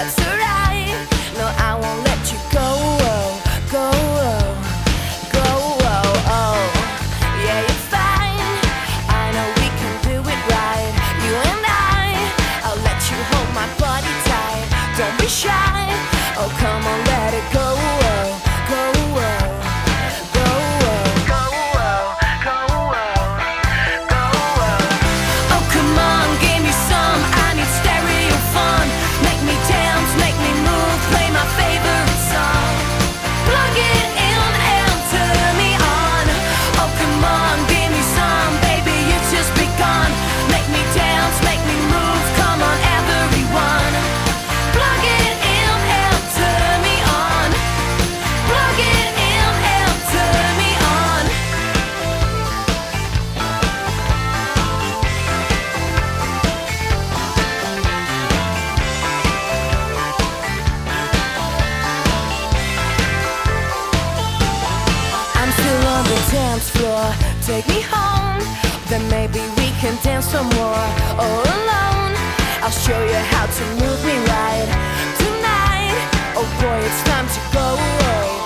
that's alright. No, I won't let you go, go, go, oh. Yeah, you're fine. I know we can do it right. You and I'll let you hold my body tight. Don't be shy. Oh, come on, let it go, go, go, go, go, go. Oh, come on, give me some. I need stereo fun. Make me dance, make me move. Play my favorite song. Plug it in and turn me on. Oh, come on, give me some. Baby, it's just begun. Make me dance, make me move. Come on, everyone. Plug it in and turn me on. Plug it in and turn me on. I'm still on the dance floor. Take me home. Then maybe we can dance some more. All alone, I'll show you how to move me right tonight. Oh boy, it's time to go.